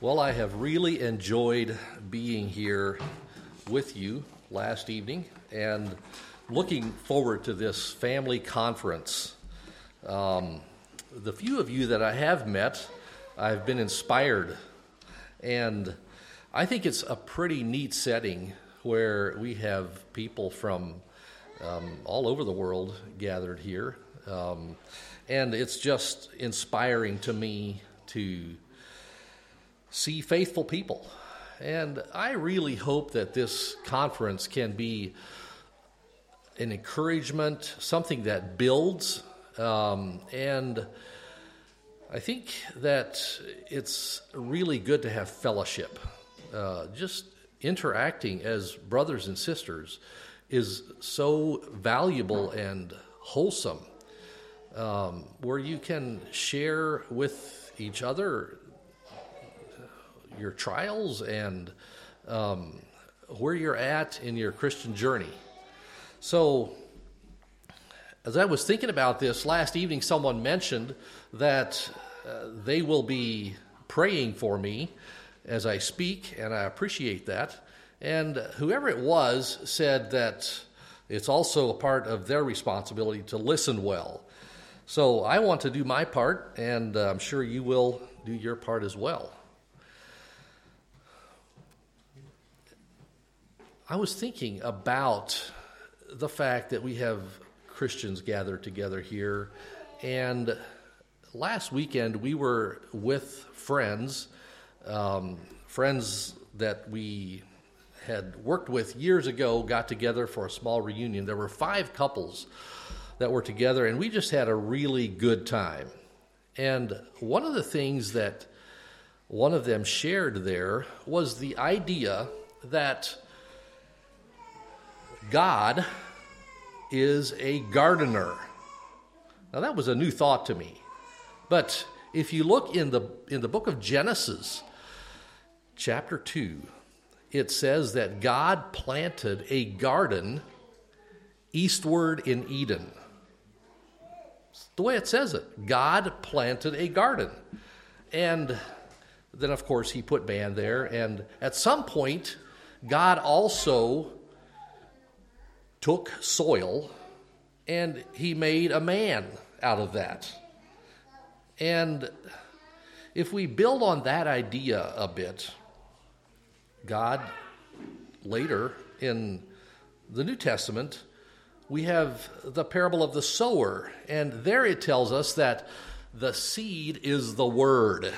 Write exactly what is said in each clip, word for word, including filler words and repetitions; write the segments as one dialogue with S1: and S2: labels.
S1: Well, I have really enjoyed being here with you last evening and looking forward to this family conference. Um, the few of you that I have met, I've been inspired, and I think it's a pretty neat setting where we have people from um, all over the world gathered here, um, and it's just inspiring to me to see faithful people. And I really hope that this conference can be an encouragement, something that builds, um, and I think that it's really good to have fellowship. Uh, just interacting as brothers and sisters is so valuable and wholesome, um, where you can share with each other your trials and um, where you're at in your Christian journey. So, as I was thinking about this last evening, someone mentioned that uh, they will be praying for me as I speak, and I appreciate that. And whoever it was said that it's also a part of their responsibility to listen well. So I want to do my part, and I'm sure you will do your part as well. I was thinking about the fact that we have Christians gathered together here, and last weekend we were with friends, um, friends that we had worked with years ago, got together for a small reunion. There were five couples that were together, and we just had a really good time. And one of the things that one of them shared there was the idea that God is a gardener. Now that was a new thought to me. But if you look in the in the book of Genesis, chapter two, it says that God planted a garden eastward in Eden. It's the way it says it. God planted a garden. And then, of course, he put man there. And at some point, God also took soil, and he made a man out of that. And if we build on that idea a bit, God, later in the New Testament, we have the parable of the sower, and there it tells us that the seed is the word.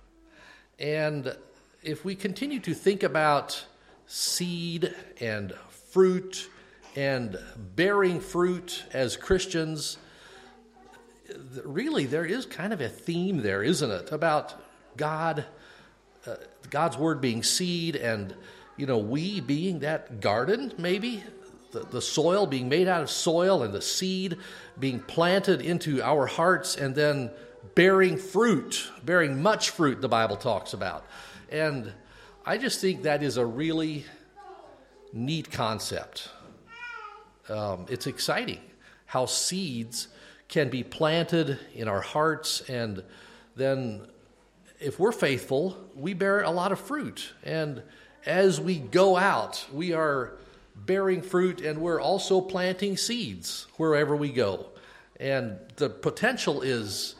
S1: And if we continue to think about seed and fruit and bearing fruit as Christians, really there is kind of a theme there, isn't it, about God, uh, God's word being seed, and you know, we being that garden, maybe the, the soil being made out of soil, and the seed being planted into our hearts, and then bearing fruit, bearing much fruit, the Bible talks about. And I just think that is a really neat concept. Um, it's exciting how seeds can be planted in our hearts, and then if we're faithful, we bear a lot of fruit. And as we go out, we are bearing fruit, and we're also planting seeds wherever we go. And the potential is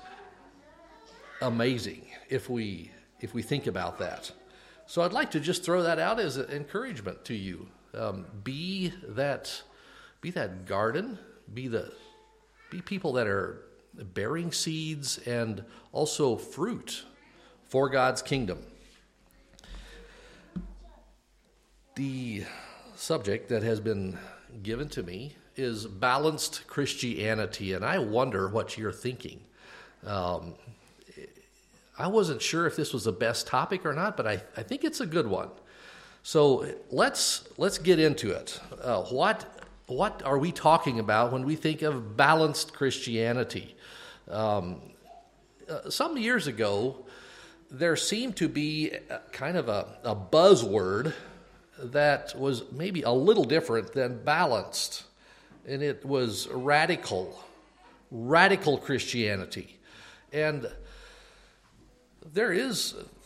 S1: amazing if we if we think about that. So I'd like to just throw that out as an encouragement to you. Um, be that be that garden, be the be people that are bearing seeds and also fruit for God's kingdom. The subject that has been given to me is balanced Christianity, and I wonder what you're thinking. Um, I wasn't sure if this was the best topic or not, but I, I think it's a good one. So let's let's get into it. Uh, what what are we talking about when we think of balanced Christianity? Um, uh, some years ago, there seemed to be a, kind of a, a buzzword that was maybe a little different than balanced, and it was radical, radical Christianity. And there is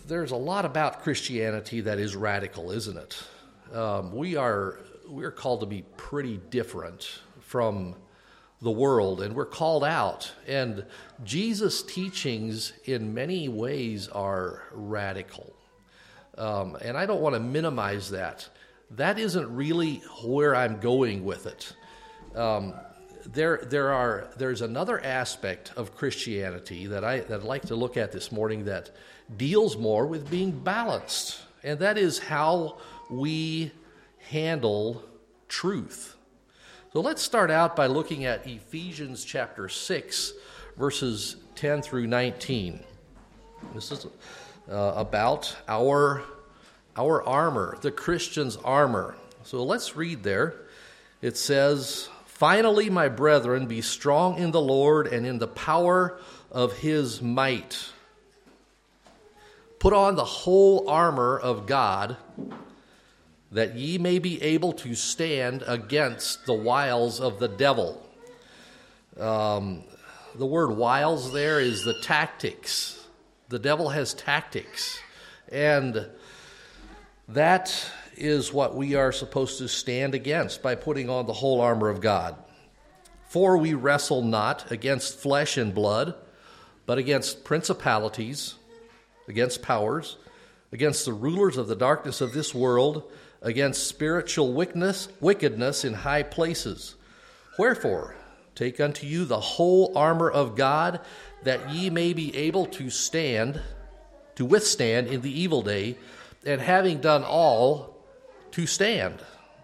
S1: there's a lot about Christianity that is radical, isn't it? Um, we are we're called to be pretty different from the world, and we're called out. And Jesus' teachings in many ways are radical. Um, and I don't want to minimize that. That isn't really where I'm going with it. Um, there, there are, there's another aspect of Christianity that, I, that I'd like to look at this morning that deals more with being balanced, and that is how we handle truth. So let's start out by looking at Ephesians chapter six, verses ten through nineteen. This is uh, about our, our armor, the Christian's armor. So let's read there. It says, "Finally, my brethren, be strong in the Lord and in the power of his might. Put on the whole armor of God, that ye may be able to stand against the wiles of the devil." Um, the word wiles there is the tactics. The devil has tactics. And that is what we are supposed to stand against by putting on the whole armor of God. "For we wrestle not against flesh and blood, but against principalities, against powers, against the rulers of the darkness of this world, against spiritual wickedness, wickedness in high places. Wherefore, take unto you the whole armor of God, that ye may be able to stand, to withstand in the evil day, and having done all, to stand.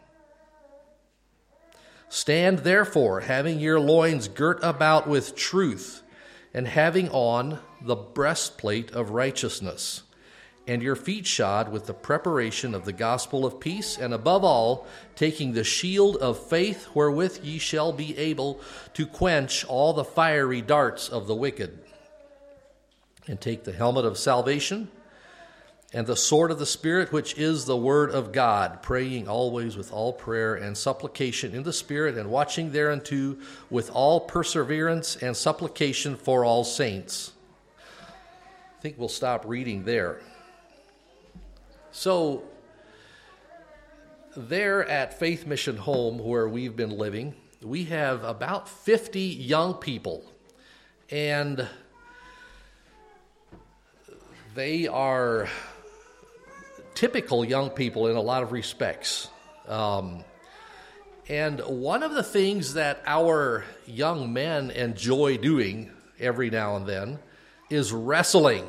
S1: Stand therefore, having your loins girt about with truth, and having on the breastplate of righteousness, and your feet shod with the preparation of the gospel of peace, and above all, taking the shield of faith, wherewith ye shall be able to quench all the fiery darts of the wicked. And take the helmet of salvation, and the sword of the Spirit, which is the word of God, praying always with all prayer and supplication in the Spirit, and watching thereunto with all perseverance and supplication for all saints." I think we'll stop reading there. So, there at Faith Mission Home, where we've been living, we have about fifty young people, and they are typical young people in a lot of respects. Um, and one of the things that our young men enjoy doing every now and then is wrestling.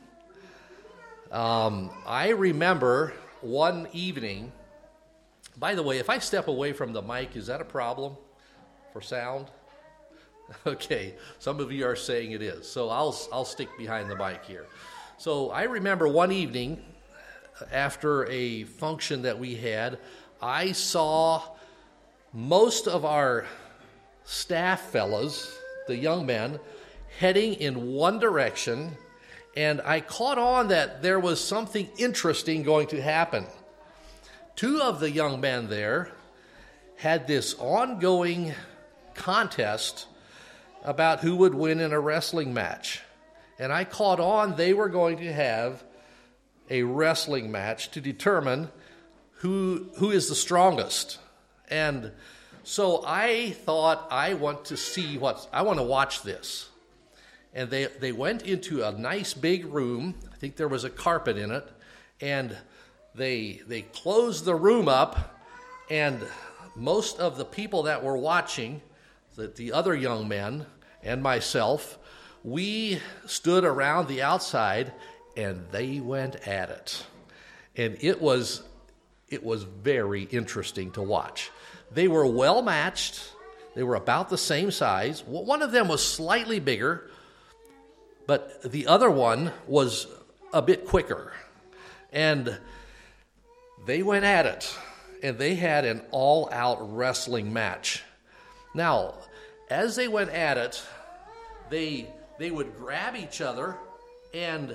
S1: Um, I remember one evening, by the way, if I step away from the mic, is that a problem for sound? Okay, some of you are saying it is, so I'll I'll stick behind the mic here. So I remember one evening after a function that we had, I saw most of our staff fellows, the young men, heading in one direction, and I caught on that there was something interesting going to happen. Two of the young men there had this ongoing contest about who would win in a wrestling match. And I caught on they were going to have a wrestling match to determine who who is the strongest. And so I thought, I want to see what, I want to watch this. And they, they went into a nice big room. I think there was a carpet in it. And they they closed the room up, and most of the people that were watching, the, the other young men and myself, we stood around the outside, and they went at it. And it was it was very interesting to watch. They were well matched. They were about the same size. One of them was slightly bigger, but the other one was a bit quicker. And they went at it, and they had an all-out wrestling match. Now, as they went at it, they they would grab each other, and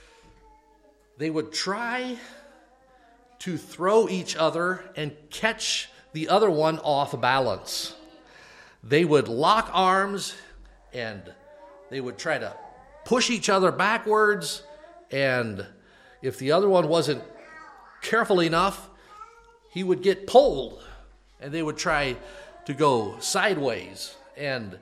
S1: they would try to throw each other and catch the other one off balance. They would lock arms, and they would try to push each other backwards, and If the other one wasn't careful enough, he would get pulled, and they would try to go sideways. And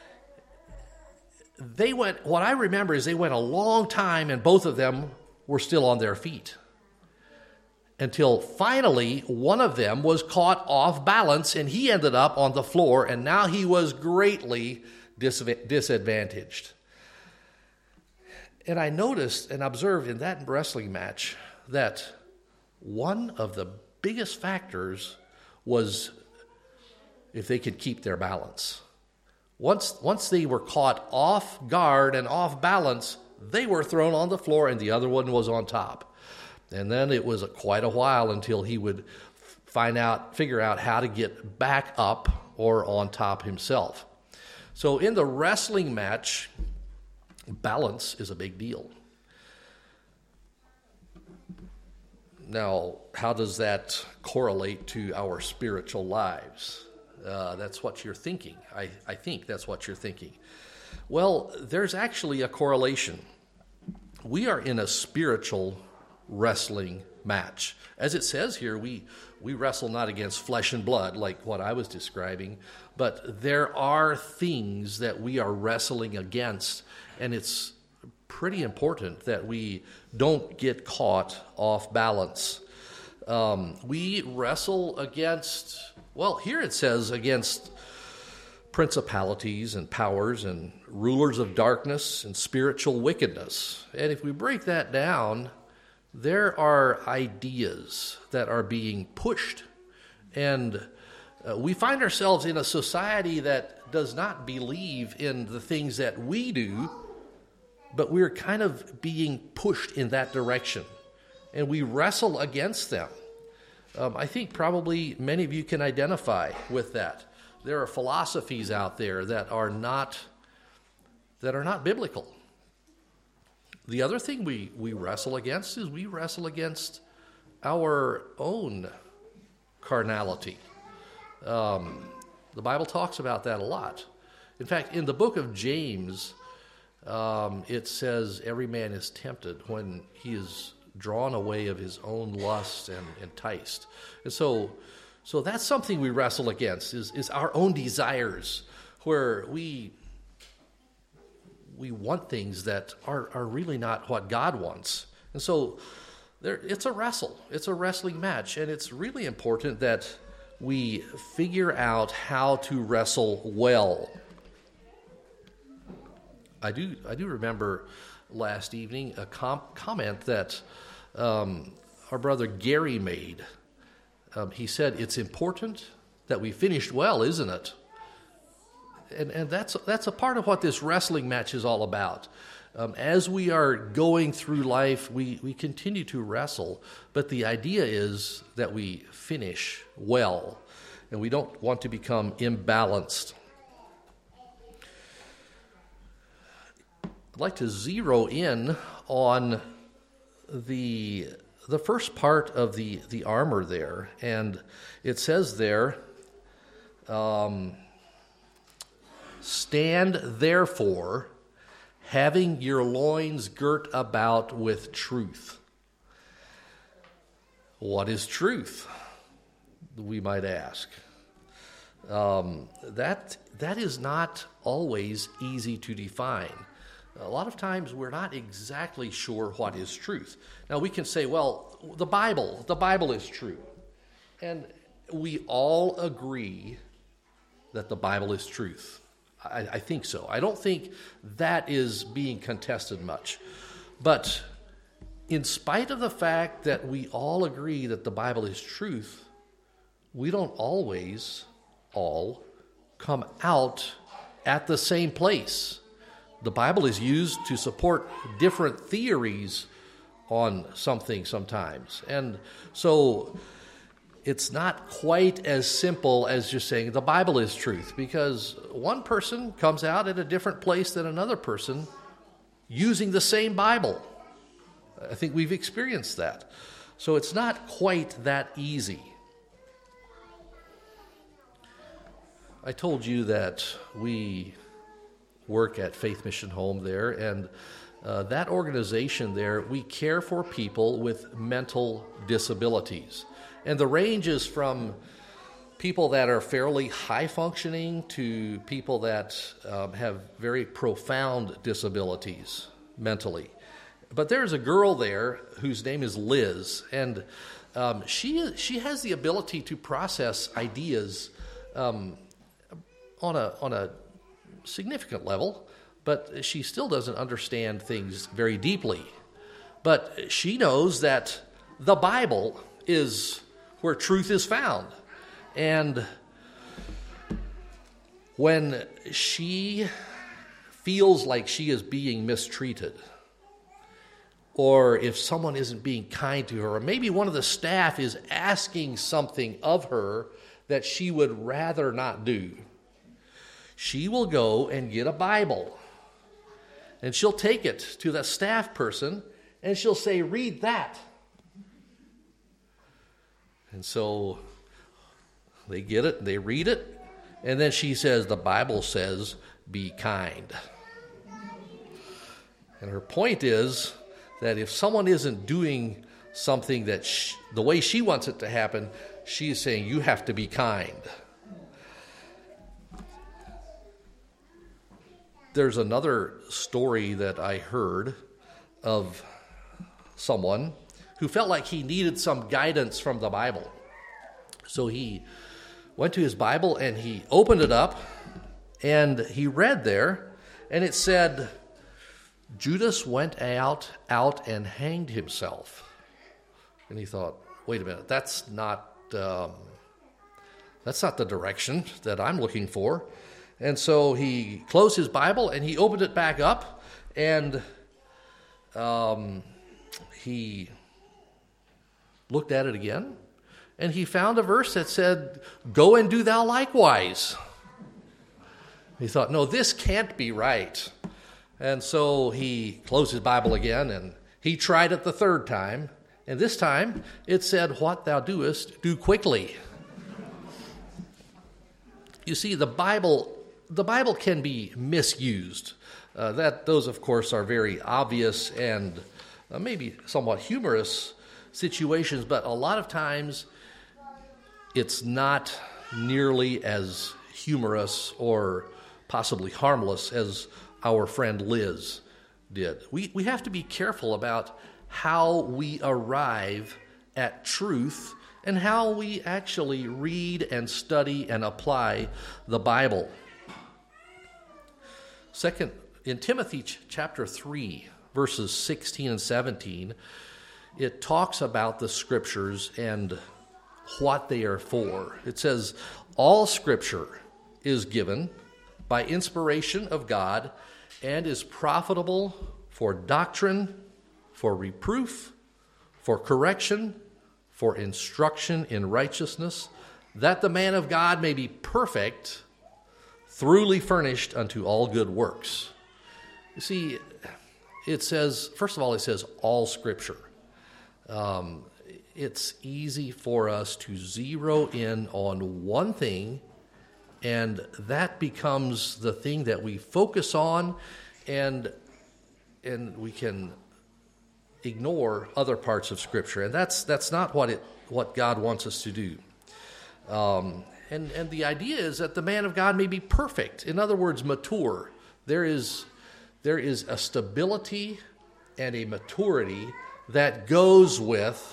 S1: they went, what I remember is they went a long time, and both of them were still on their feet. Until finally, one of them was caught off balance, and he ended up on the floor, and now he was greatly dis- disadvantaged. And I noticed and observed in that wrestling match that one of the biggest factors was if they could keep their balance. Once, once they were caught off guard and off balance, they were thrown on the floor and the other one was on top. And then it was a, quite a while until he would find out, figure out how to get back up or on top himself. So in the wrestling match, balance is a big deal. Now, how does that correlate to our spiritual lives? Uh, that's what you're thinking. I, I think that's what you're thinking. Well, there's actually a correlation. We are in a spiritual wrestling match. As it says here, we, we wrestle not against flesh and blood, like what I was describing, but there are things that we are wrestling against, and it's pretty important that we don't get caught off balance. Um, we wrestle against, well, here it says against principalities and powers and rulers of darkness and spiritual wickedness. And if we break that down, there are ideas that are being pushed. And uh, we find ourselves in a society that does not believe in the things that we do, but we're kind of being pushed in that direction. And we wrestle against them. Um, I think probably many of you can identify with that. There are philosophies out there that are not that are not biblical. The other thing we, we wrestle against is we wrestle against our own carnality. Um, the Bible talks about that a lot. In fact, in the book of James, um, it says every man is tempted when he is drawn away of his own lust and enticed. And so so that's something we wrestle against, is, is our own desires, where we we want things that are, are really not what God wants. And so there, it's a wrestle. It's a wrestling match. And it's really important that we figure out how to wrestle well. I do I do remember last evening a com- comment that um, our brother Gary made. Um, he said, it's important that we finished well, isn't it? And and that's that's a part of what this wrestling match is all about. Um, as we are going through life, we, we continue to wrestle, but the idea is that we finish well, and we don't want to become imbalanced. I'd like to zero in on the the first part of the, the armor there, and it says there, um, stand therefore, having your loins girt about with truth. What is truth? We might ask. Um, that that is not always easy to define. A lot of times we're not exactly sure what is truth. Now we can say, well, the Bible, the Bible is true. And we all agree that the Bible is truth. I, I think so. I don't think that is being contested much. But in spite of the fact that we all agree that the Bible is truth, we don't always all come out at the same place. The Bible is used to support different theories on something sometimes. And so it's not quite as simple as just saying the Bible is truth, because one person comes out at a different place than another person using the same Bible. I think we've experienced that. So it's not quite that easy. I told you that we work at Faith Mission Home there, and Uh, that organization there, we care for people with mental disabilities. And the range is from people that are fairly high functioning to people that um, have very profound disabilities mentally. But there's a girl there whose name is Liz, and um, she she has the ability to process ideas um, on a on a significant level, but she still doesn't understand things very deeply. But she knows that the Bible is where truth is found. And when she feels like she is being mistreated, or if someone isn't being kind to her, or maybe one of the staff is asking something of her that she would rather not do, she will go and get a Bible. And she'll take it to the staff person, and she'll say, "Read that." And so they get it, they read it, and then she says, "The Bible says, be kind." And her point is that if someone isn't doing something that she, the way she wants it to happen, she is saying, you have to be kind. There's another story that I heard of someone who felt like he needed some guidance from the Bible. So he went to his Bible and he opened it up and he read there, and it said, Judas went out, out and hanged himself. And he thought, wait a minute, that's not, um, that's not the direction that I'm looking for. And so he closed his Bible and he opened it back up, and um, he looked at it again, and he found a verse that said, "Go and do thou likewise." He thought, no, this can't be right. And so he closed his Bible again, and he tried it the third time. And this time it said, "What thou doest, do quickly." You see, the Bible, the Bible can be misused. Uh, that those, of course, are very obvious and uh, maybe somewhat humorous situations, but a lot of times it's not nearly as humorous or possibly harmless as our friend Liz did. We we have to be careful about how we arrive at truth and how we actually read and study and apply the Bible. Second, in Timothy ch- chapter three, verses sixteen and seventeen, it talks about the Scriptures and what they are for. It says, all Scripture is given by inspiration of God and is profitable for doctrine, for reproof, for correction, for instruction in righteousness, that the man of God may be perfect, thoroughly furnished unto all good works. You see, it says, first of all, it says all Scripture. Um, it's easy for us to zero in on one thing, and that becomes the thing that we focus on, and and we can ignore other parts of Scripture, and that's that's not what it what God wants us to do. Um, and and the idea is that the man of God may be perfect. In other words, mature. There is there is a stability and a maturity that goes with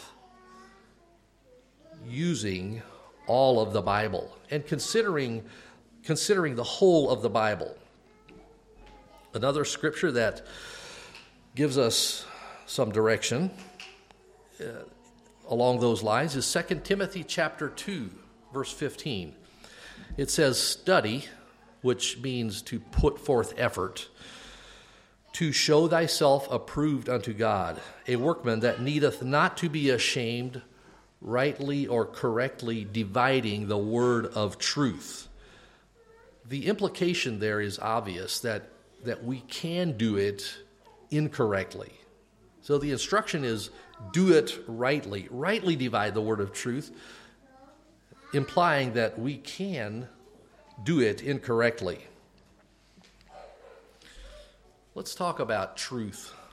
S1: using all of the Bible and considering considering the whole of the Bible. Another scripture that gives us some direction uh, along those lines is Second Timothy chapter two, verse fifteen. It says, "Study," which means to put forth effort, "to show thyself approved unto God, a workman that needeth not to be ashamed, rightly or correctly dividing the word of truth." The implication there is obvious that, that we can do it incorrectly. So the instruction is do it rightly, rightly divide the word of truth, implying that we can do it incorrectly. Let's talk about truth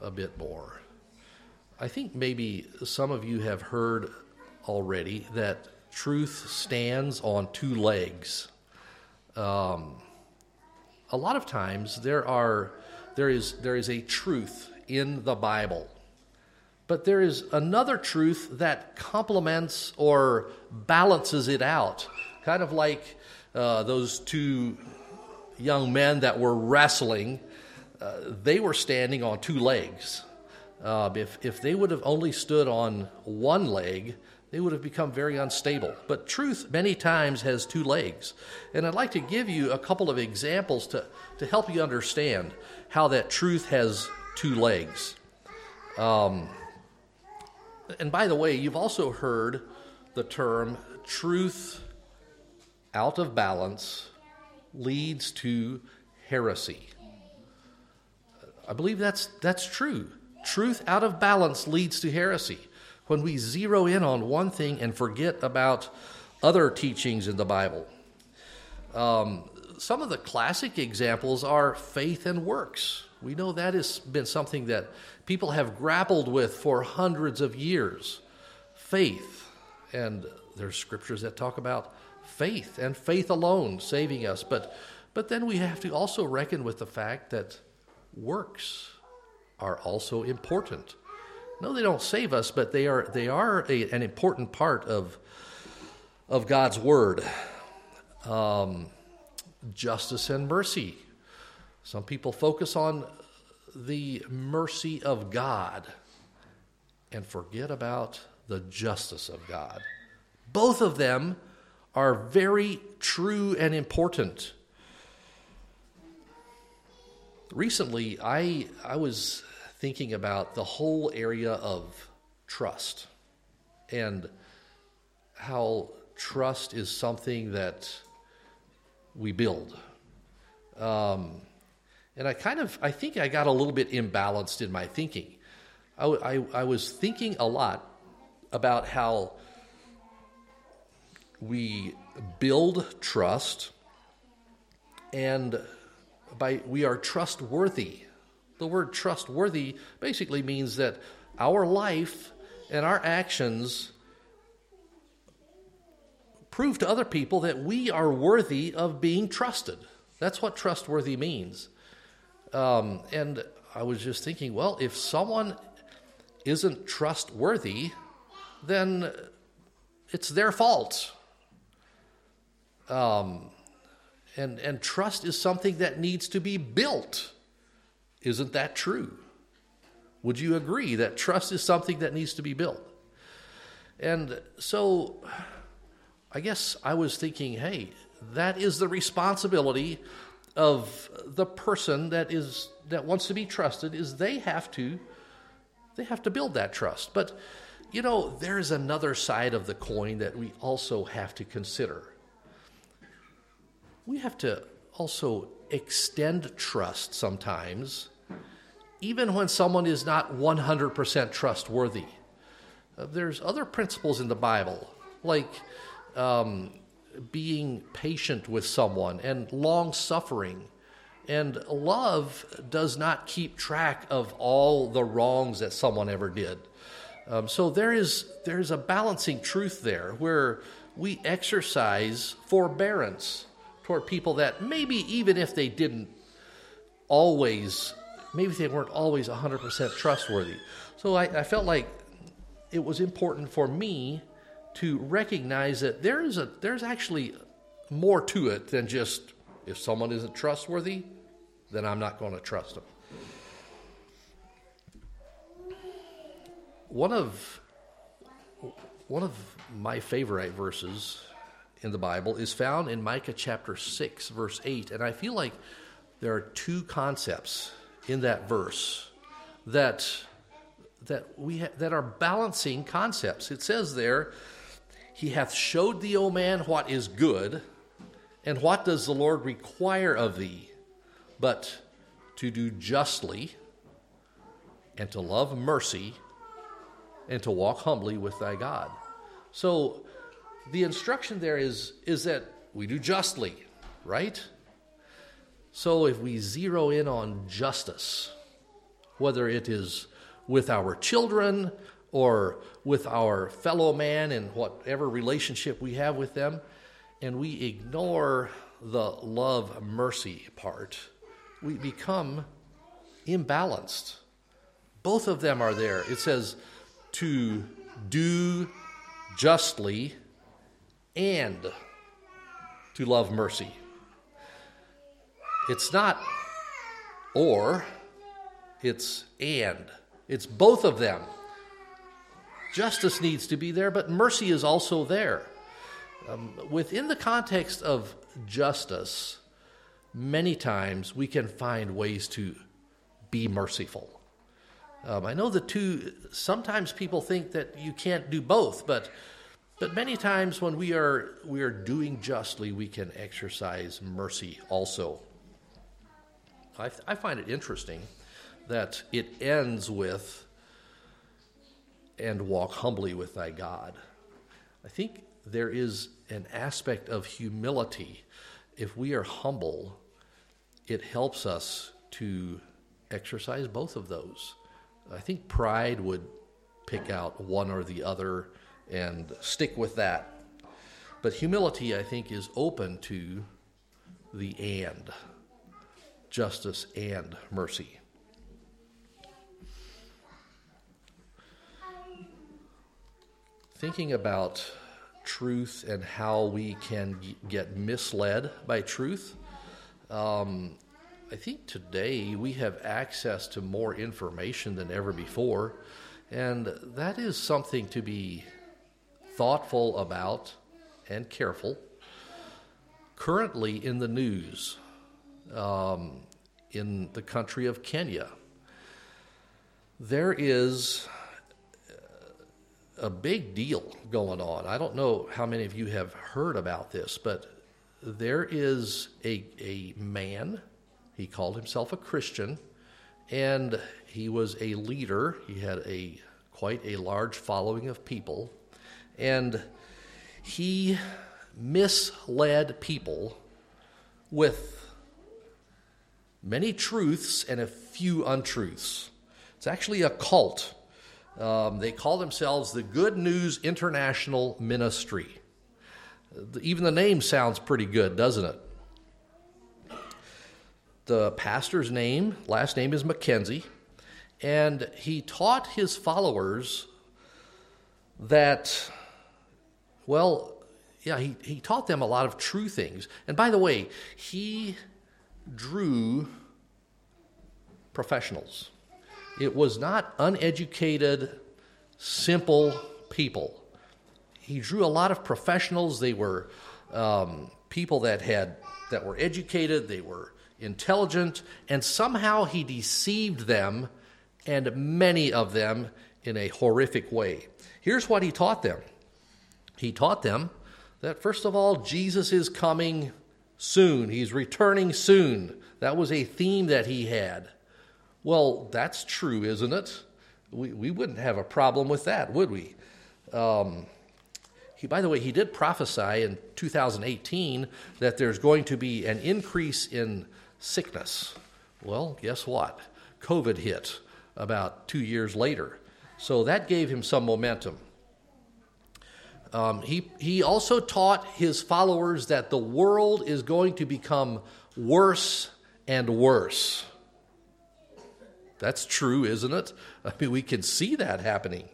S1: a bit more. I think maybe some of you have heard already that truth stands on two legs. Um, a lot of times there are there is there is a truth in the Bible, but there is another truth that complements or balances it out, kind of like uh, those two young men that were wrestling. Uh, they were standing on two legs. Uh, if if they would have only stood on one leg, they would have become very unstable. But truth many times has two legs. And I'd like to give you a couple of examples to, to help you understand how that truth has two legs. Um, and by the way, you've also heard the term truth out of balance leads to heresy. I believe that's that's true. Truth out of balance leads to heresy. When we zero in on one thing and forget about other teachings in the Bible. Um, some of the classic examples are faith and works. We know that has been something that people have grappled with for hundreds of years. Faith, and there's scriptures that talk about faith and faith alone saving us. But, but then we have to also reckon with the fact that works are also important. No, they don't save us, but they are they are a, an important part of of God's word. Um, justice and mercy. Some people focus on the mercy of God and forget about the justice of God. Both of them are very true and important. Recently, I I was thinking about the whole area of trust and how trust is something that we build. Um, and I kind of, I think I got a little bit imbalanced in my thinking. I, I, I was thinking a lot about how we build trust, and by we are trustworthy. The word trustworthy basically means that our life and our actions prove to other people that we are worthy of being trusted. That's what trustworthy means. Um, and I was just thinking, well, if someone isn't trustworthy, then it's their fault. Um, and, and trust is something that needs to be built. Isn't that true? Would you agree that trust is something that needs to be built? And so I guess I was thinking, hey, that is the responsibility of the person that is that wants to be trusted, is they have to they have to build that trust. But you know, there's another side of the coin that we also have to consider. We have to also extend trust sometimes, even when someone is not one hundred percent trustworthy. Uh, there's other principles in the Bible, like um, being patient with someone and long-suffering. And love does not keep track of all the wrongs that someone ever did. Um, so there is there is a balancing truth there where we exercise forbearance toward people that maybe even if they didn't always, maybe they weren't always one hundred percent trustworthy. So I, I felt like it was important for me to recognize that there is a there's actually more to it than just if someone isn't trustworthy, then I'm not going to trust them. One of one of my favorite verses in the Bible is found in Micah chapter six, verse eight, and I feel like there are two concepts in that verse that that we ha- that are balancing concepts. It says there, "He hath showed thee, O man, what is good, and what does the Lord require of thee, but to do justly, and to love mercy, and to walk humbly with thy God." So the instruction there is, is that we do justly, right? So if we zero in on justice, what whether it is with our children or with our fellow man in whatever relationship we have with them, and we ignore the love mercy part, we become imbalanced. Both of them are there. It says to do justly and to love mercy. It's not or, it's and. It's both of them. Justice needs to be there, but mercy is also there. Um, within the context of justice, many times we can find ways to be merciful. Um, I know the two, sometimes people think that you can't do both, but but many times when we are we are doing justly, we can exercise mercy also. I, I find it interesting that it ends with, and walk humbly with thy God. I think there is an aspect of humility. If we are humble, it helps us to exercise both of those. I think pride would pick out one or the other and stick with that. But humility, I think, is open to the and, justice and mercy. Thinking about truth and how we can get misled by truth, um, I think today we have access to more information than ever before, and that is something to be thoughtful about and careful. Currently in the news, um, in the country of Kenya, there is a big deal going on. I don't know how many of you have heard about this, but there is a a man. He called himself a Christian, and he was a leader. He had a quite a large following of people, and he misled people with many truths and a few untruths. It's actually a cult. Um, they call themselves the Good News International Ministry. Even the name sounds pretty good, doesn't it? The pastor's name, last name is Mackenzie, and he taught his followers that, well, yeah, he, he taught them a lot of true things. And by the way, he drew professionals. It was not uneducated, simple people. He drew a lot of professionals. They were um, people that had that were educated. They were intelligent, and somehow he deceived them, and many of them, in a horrific way. Here's what he taught them. He taught them that, first of all, Jesus is coming soon. He's returning soon. That was a theme that he had. Well, that's true, isn't it? We we wouldn't have a problem with that, would we? Um, he, by the way, he did prophesy in two thousand eighteen that there's going to be an increase in sickness. Well, guess what? COVID hit about two years later. So that gave him some momentum. Um, he, he also taught his followers that the world is going to become worse and worse. That's true, isn't it? I mean, we can see that happening.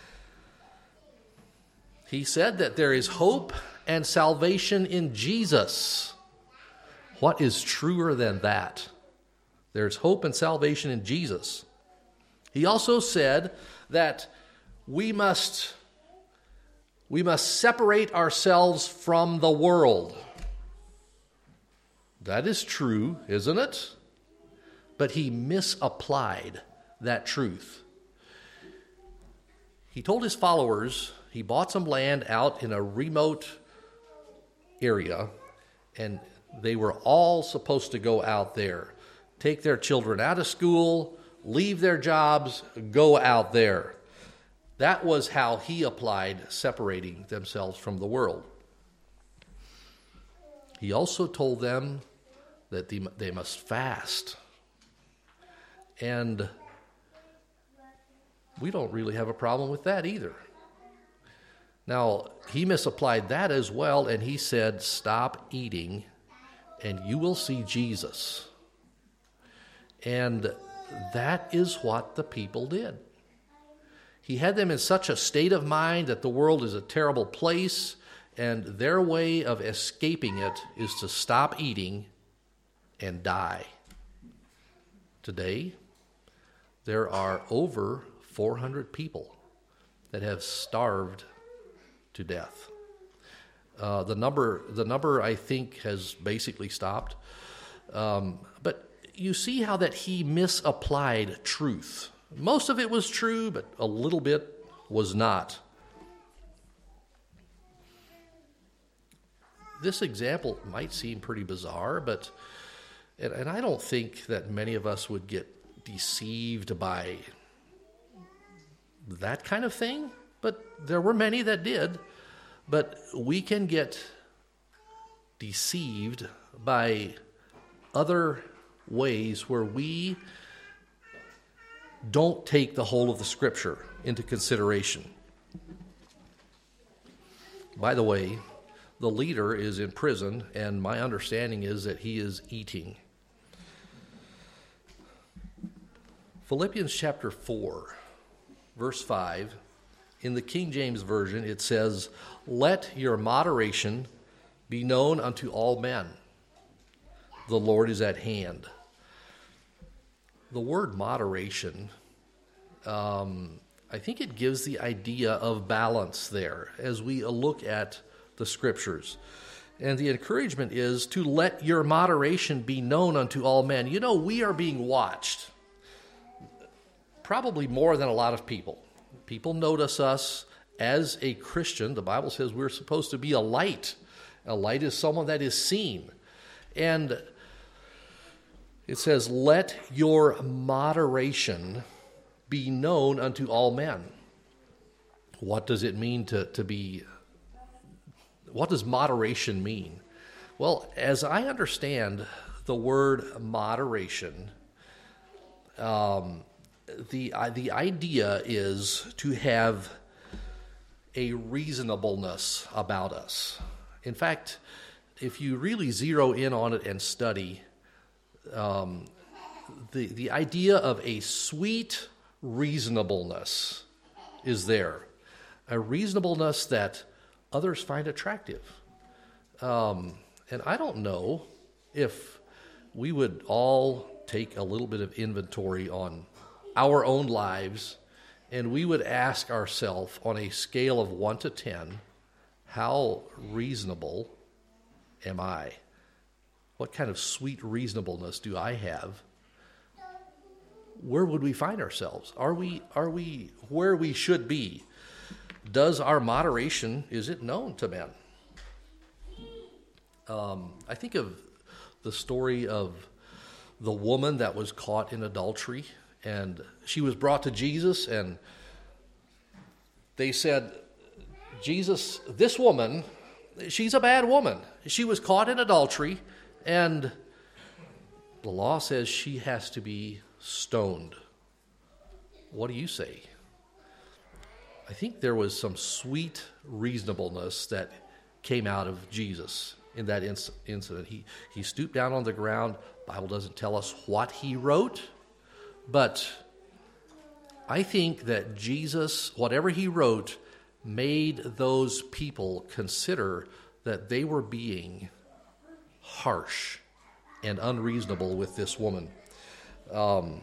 S1: He said that there is hope and salvation in Jesus. What is truer than that? There's hope and salvation in Jesus. He also said that we must, we must separate ourselves from the world. That is true, isn't it? But he misapplied that truth. He told his followers he bought some land out in a remote area, and they were all supposed to go out there, take their children out of school, leave their jobs, go out there. That was how he applied separating themselves from the world. He also told them that they, they must fast. And we don't really have a problem with that either. Now, he misapplied that as well, and he said, stop eating, and you will see Jesus. And that is what the people did. He had them in such a state of mind that the world is a terrible place, and their way of escaping it is to stop eating and die. Today, there are over four hundred people that have starved to death. Uh, the number, the number, I think, has basically stopped. Um, but you see how that he misapplied truth. Most of it was true, but a little bit was not. This example might seem pretty bizarre, but and, and I don't think that many of us would get deceived by that kind of thing, but there were many that did. But we can get deceived by other ways where we don't take the whole of the Scripture into consideration. By the way, the leader is in prison, and my understanding is that he is eating. Philippians chapter four, verse five, in the King James Version, it says, "Let your moderation be known unto all men. The Lord is at hand." The word moderation, um, I think it gives the idea of balance there as we look at the Scriptures. And the encouragement is to let your moderation be known unto all men. You know, we are being watched, probably more than a lot of people. People notice us as a Christian. The Bible says we're supposed to be a light. A light is someone that is seen. And it says, let your moderation be known unto all men. What does it mean to, to be, what does moderation mean? Well, as I understand the word moderation, um, the, uh, the idea is to have a reasonableness about us. In fact, if you really zero in on it and study, Um, the the idea of a sweet reasonableness is there, a reasonableness that others find attractive. Um, and I don't know if we would all take a little bit of inventory on our own lives, and we would ask ourselves on a scale of one to ten, how reasonable am I? What kind of sweet reasonableness do I have? Where would we find ourselves? Are we are we where we should be? Does our moderation, is it known to men? Um, I think of the story of the woman that was caught in adultery, and she was brought to Jesus, and they said, Jesus, this woman, she's a bad woman. She was caught in adultery, and the law says she has to be stoned. What do you say? I think there was some sweet reasonableness that came out of Jesus in that inc- incident. He, he stooped down on the ground. The Bible doesn't tell us what he wrote, but I think that Jesus, whatever he wrote, made those people consider that they were being harsh and unreasonable with this woman. Um,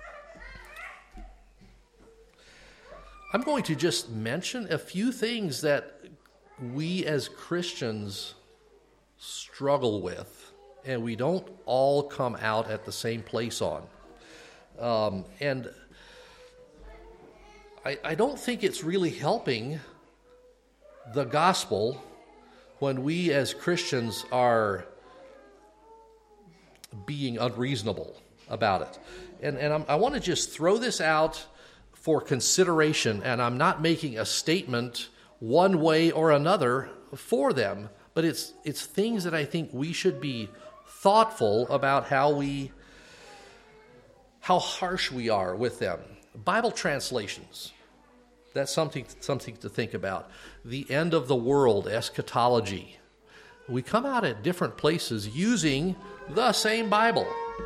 S1: I'm going to just mention a few things that we as Christians struggle with, and we don't all come out at the same place on. Um, and I, I don't think it's really helping the gospel when we as Christians are being unreasonable about it. And, and I'm, I want to just throw this out for consideration, and I'm not making a statement one way or another for them, but it's it's things that I think we should be thoughtful about how we how harsh we are with them. Bible translations. That's something, something to think about. The end of the world, eschatology. We come out at different places using the same Bible.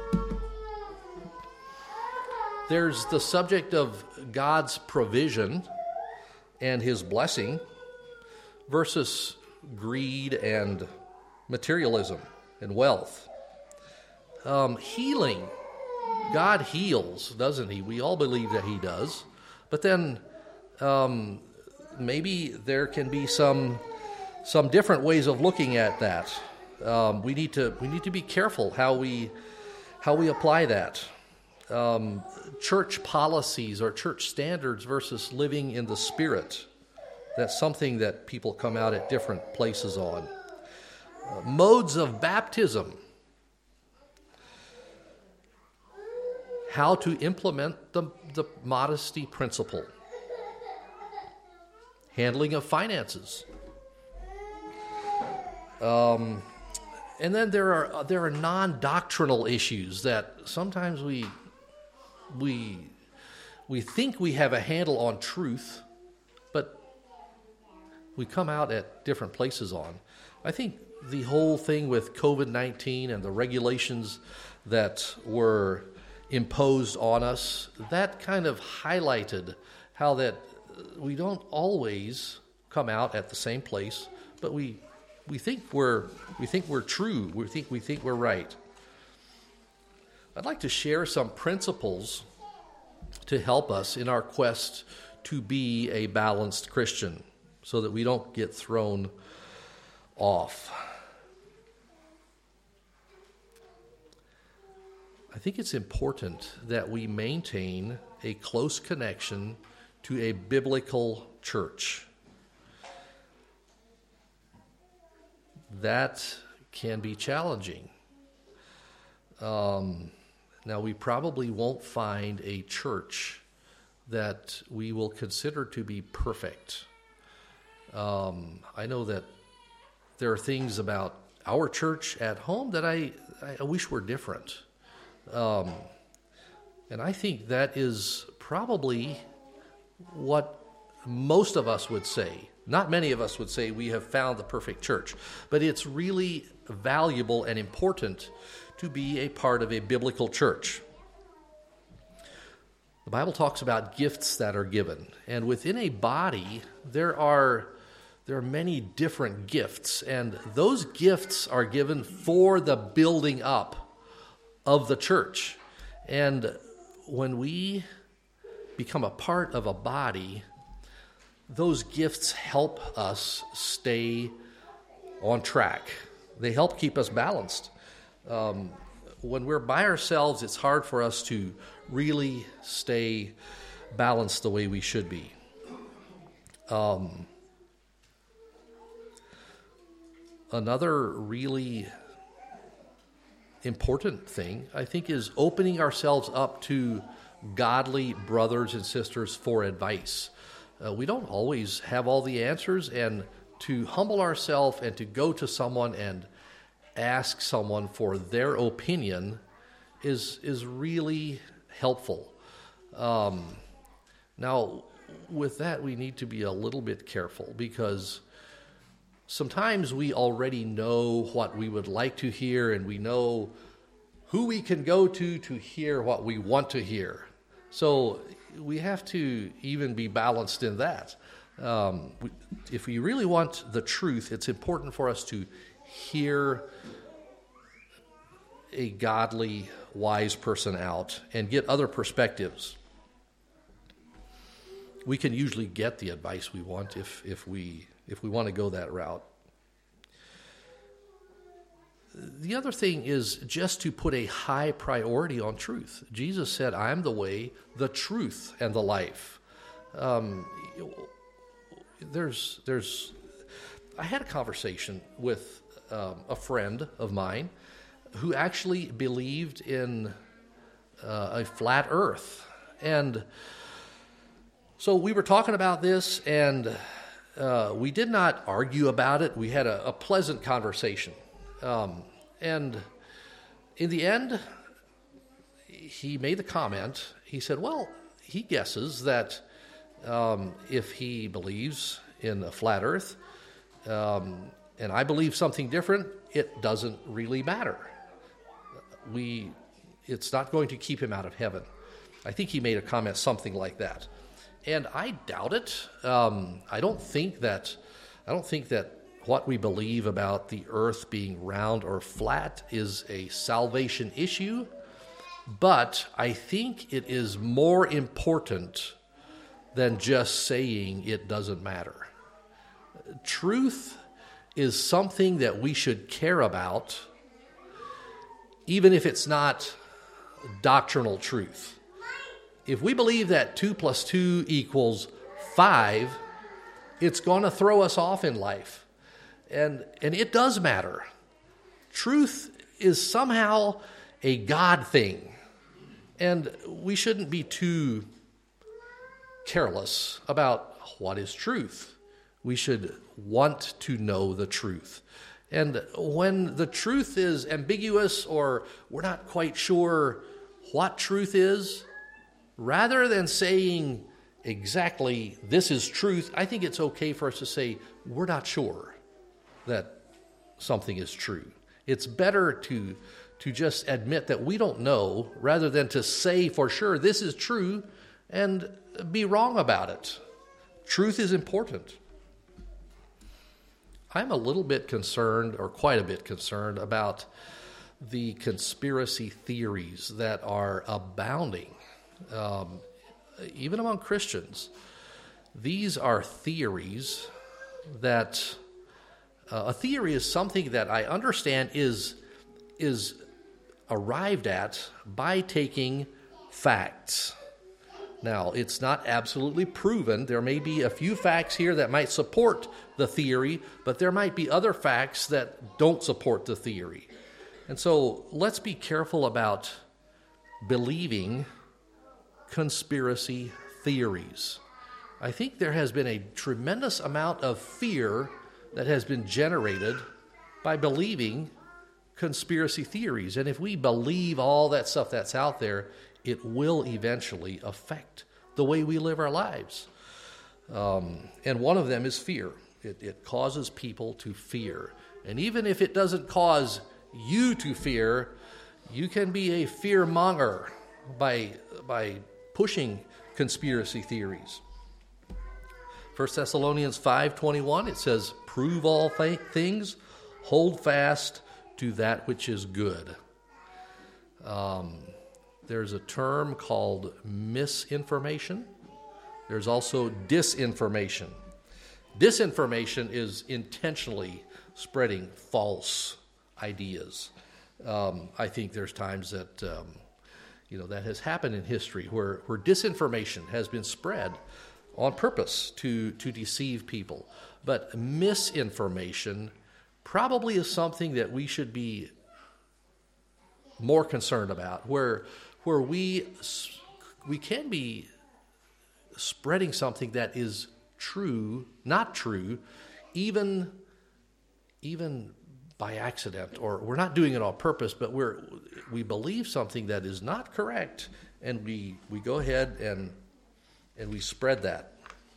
S1: There's the subject of God's provision and his blessing versus greed and materialism and wealth. Um, healing. God heals, doesn't he? We all believe that he does. But then um, maybe there can be some some different ways of looking at that. Um, we need to we need to be careful how we how we apply that. Um, church policies or church standards versus living in the Spirit. That's something that people come out at different places on. Uh, modes of baptism. How to implement the, the modesty principle. Handling of finances. Um, and then there are there are non-doctrinal issues that sometimes we we we think we have a handle on truth, but we come out at different places on. I think the whole thing with covid nineteen and the regulations that were imposed on us, that kind of highlighted how that we don't always come out at the same place, but we we think we're we think we're true. We think we think we're right. I'd like to share some principles to help us in our quest to be a balanced Christian so that we don't get thrown off. I think it's important that we maintain a close connection to a biblical church. That can be challenging. Um, now, we probably won't find a church that we will consider to be perfect. Um, I know that there are things about our church at home that I, I wish were different. Um, and I think that is probably what most of us would say. Not many of us would say we have found the perfect church, but it's really valuable and important to be a part of a biblical church. The Bible talks about gifts that are given, and within a body there are there are many different gifts, and those gifts are given for the building up of the church. And when we become a part of a body, those gifts help us stay on track. They help keep us balanced. Um, when we're by ourselves, it's hard for us to really stay balanced the way we should be. Um, another really important thing, I think, is opening ourselves up to godly brothers and sisters for advice. Uh, we don't always have all the answers, and to humble ourselves and to go to someone and ask someone for their opinion is is really helpful. Um, now, with that, we need to be a little bit careful, because sometimes we already know what we would like to hear, and we know who we can go to to hear what we want to hear. So we have to even be balanced in that. Um, we, if we really want the truth, it's important for us to hear a godly, wise person out and get other perspectives. We can usually get the advice we want if if we if we want to go that route. The other thing is just to put a high priority on truth. Jesus said, "I am the way, the truth, and the life." Um, there's, there's. I had a conversation with um, a friend of mine who actually believed in uh, a flat Earth, and so we were talking about this, and uh, we did not argue about it. We had a, a pleasant conversation. Um, and in the end, he made the comment, he said, well, he guesses that um, if he believes in a flat earth, um, and I believe something different, it doesn't really matter. We, it's not going to keep him out of heaven. I think he made a comment something like that. And I doubt it. Um, I don't think that, I don't think that what we believe about the earth being round or flat is a salvation issue, but I think it is more important than just saying it doesn't matter. Truth is something that we should care about, even if it's not doctrinal truth. If we believe that two plus two equals five, it's going to throw us off in life. And, and it does matter. Truth is somehow a God thing. And we shouldn't be too careless about what is truth. We should want to know the truth. And when the truth is ambiguous or we're not quite sure what truth is, rather than saying exactly this is truth, I think it's okay for us to say we're not sure that something is true. It's better to, to just admit that we don't know rather than to say for sure this is true and be wrong about it. Truth is important. I'm a little bit concerned, or quite a bit concerned, about the conspiracy theories that are abounding, um, even among Christians. These are theories that, uh, a theory is something that I understand is, is arrived at by taking facts. Now, it's not absolutely proven. There may be a few facts here that might support the theory, but there might be other facts that don't support the theory. And so let's be careful about believing conspiracy theories. I think there has been a tremendous amount of fear that has been generated by believing conspiracy theories. And if we believe all that stuff that's out there, it will eventually affect the way we live our lives. Um, and one of them is fear. It, it causes people to fear. And even if it doesn't cause you to fear, you can be a fear monger by, by pushing conspiracy theories. First Thessalonians five twenty-one, it says, "Prove all th- things, hold fast to that which is good." Um, there's a term called misinformation. There's also disinformation. Disinformation is intentionally spreading false ideas. Um, I think there's times that um, you know that has happened in history where, where disinformation has been spread on purpose to, to deceive people. But misinformation probably is something that we should be more concerned about, where where we we can be spreading something that is true, not true, even even by accident, or we're not doing it on purpose, but we're we believe something that is not correct, and we we go ahead and and we spread that.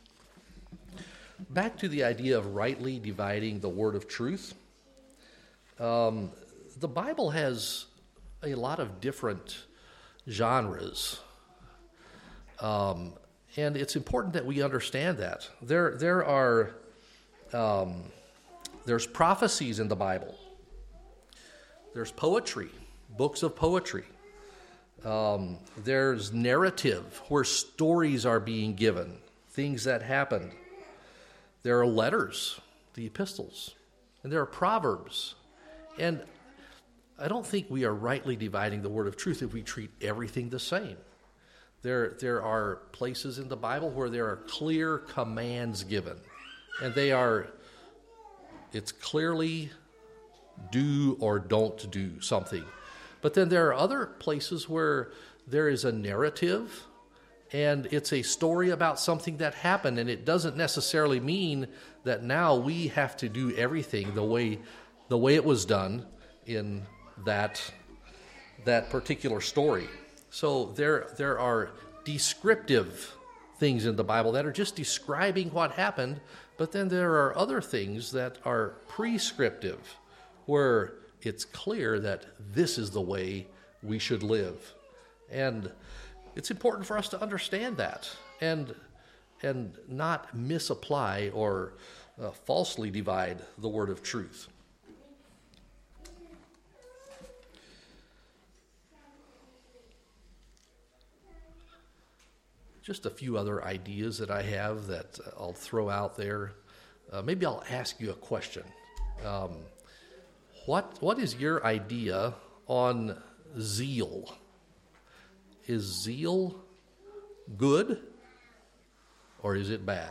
S1: Back to the idea of rightly dividing the word of truth. Um, the Bible has a lot of different genres, um, and it's important that we understand that. There, there are um, there's prophecies in the Bible. There's poetry, books of poetry. Um, there's narrative where stories are being given, things that happened. There are letters, the epistles, and there are proverbs. And I don't think we are rightly dividing the word of truth if we treat everything the same. There, there are places in the Bible where there are clear commands given, and they are, it's clearly do or don't do something. But then there are other places where there is a narrative, and it's a story about something that happened, and it doesn't necessarily mean that now we have to do everything the way the way it was done in that that particular story. So there there are descriptive things in the Bible that are just describing what happened, but then there are other things that are prescriptive, where it's clear that this is the way we should live. And it's important for us to understand that and and not misapply or uh, falsely divide the word of truth. Just a few other ideas that I have that I'll throw out there. Uh, maybe I'll ask you a question. Um, what what is your idea on zeal? Is zeal good or is it bad?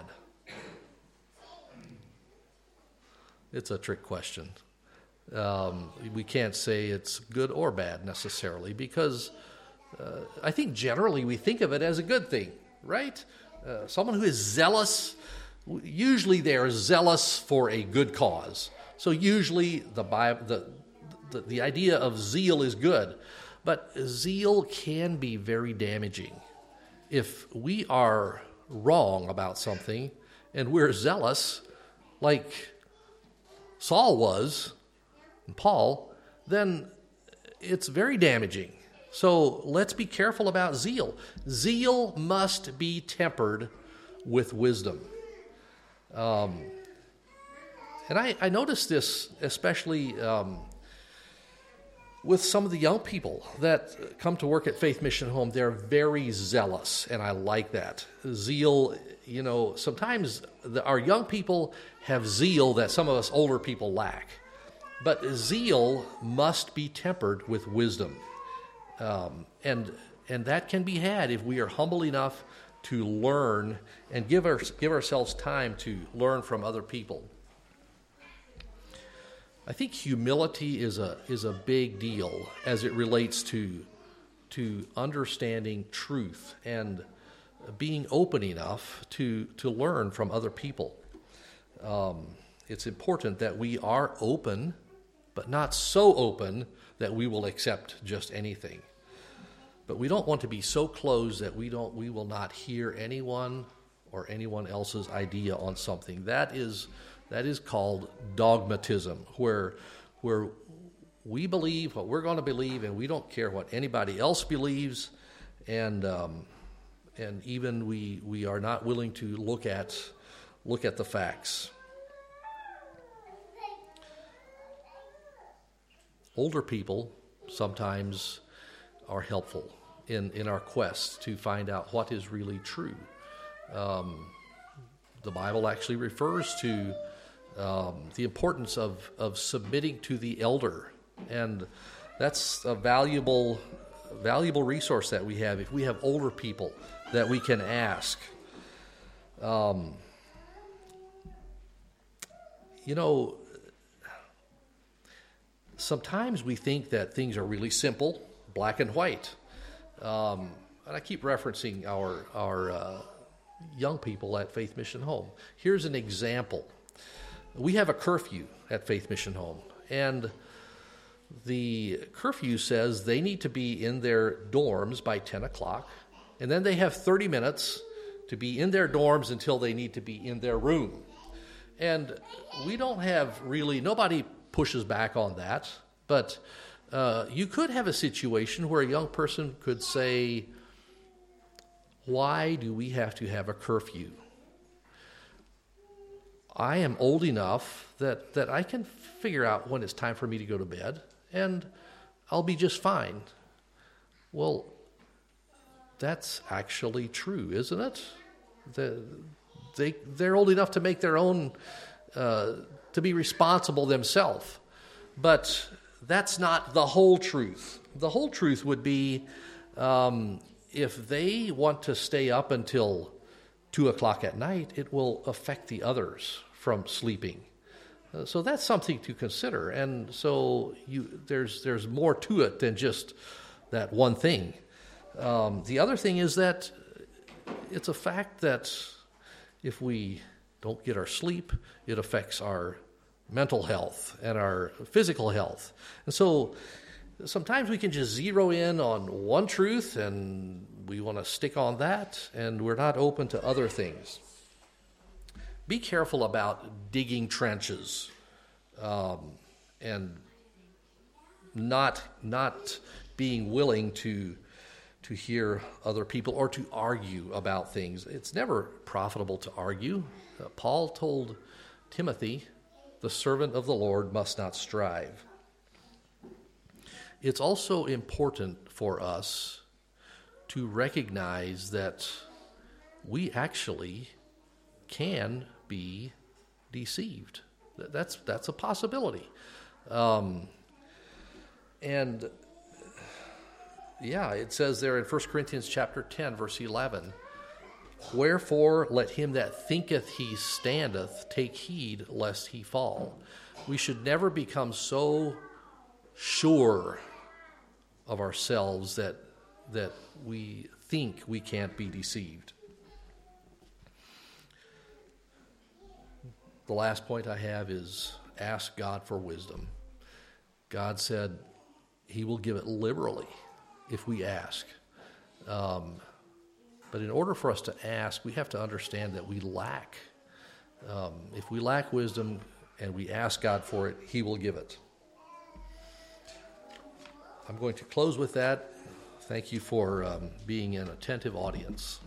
S1: It's a trick question. Um, we can't say it's good or bad necessarily, because uh, I think generally we think of it as a good thing, right? Uh, someone who is zealous, usually they are zealous for a good cause. So usually the Bible, the, the the idea of zeal is good, but zeal can be very damaging. If we are wrong about something and we're zealous, like Saul was, and Paul, then it's very damaging. So let's be careful about zeal. Zeal must be tempered with wisdom. Um, and I, I noticed this especially um, with some of the young people that come to work at Faith Mission Home. They're very zealous, and I like that. Zeal, you know, sometimes the, our young people have zeal that some of us older people lack. But zeal must be tempered with wisdom. Um, and and that can be had if we are humble enough to learn and give our, give ourselves time to learn from other people. I think humility is a is a big deal as it relates to to understanding truth and being open enough to to learn from other people. Um, it's important that we are open, but not so open that we will accept just anything. But we don't want to be so closed that we don't we will not hear anyone or anyone else's idea on something. That is that is called dogmatism, where where we believe what we're going to believe, and we don't care what anybody else believes, and um, and even we we are not willing to look at look at the facts. Older people sometimes are helpful in, in our quest to find out what is really true. Um, the Bible actually refers to um, the importance of, of submitting to the elder, and that's a valuable valuable resource that we have if we have older people that we can ask. Um, you know, sometimes we think that things are really simple, black and white. Um, and I keep referencing our, our uh, young people at Faith Mission Home. Here's an example. We have a curfew at Faith Mission Home, and the curfew says they need to be in their dorms by ten o'clock, and then they have thirty minutes to be in their dorms until they need to be in their room. And we don't have really, nobody pushes back on that, but uh, you could have a situation where a young person could say, why do we have to have a curfew? I am old enough that, that I can figure out when it's time for me to go to bed, and I'll be just fine. Well, that's actually true, isn't it? The, they, they're old enough to make their own, uh, to be responsible themselves. But that's not the whole truth. The whole truth would be um, if they want to stay up until two o'clock at night, it will affect the others from sleeping. Uh, so that's something to consider. And so you, there's there's more to it than just that one thing. Um, the other thing is that it's a fact that if we don't get our sleep, it affects our mental health and our physical health. And so Sometimes we can just zero in on one truth and we want to stick on that, and we're not open to other things. Be careful about digging trenches um, and not not being willing to to hear other people or to argue about things. It's never profitable to argue. Uh, Paul told Timothy, the servant of the Lord must not strive. It's also important for us to recognize that we actually can be deceived. That's that's a possibility. Um, and yeah, it says there in First Corinthians chapter ten, verse eleven, wherefore let him that thinketh he standeth take heed lest he fall. We should never become so sure of ourselves that that we think we can't be deceived. The last point I have is ask God for wisdom. God said he will give it liberally if we ask. Um, but in order for us to ask, we have to understand that we lack. Um, if we lack wisdom and we ask God for it, he will give it. I'm going to close with that. Thank you for um, being an attentive audience.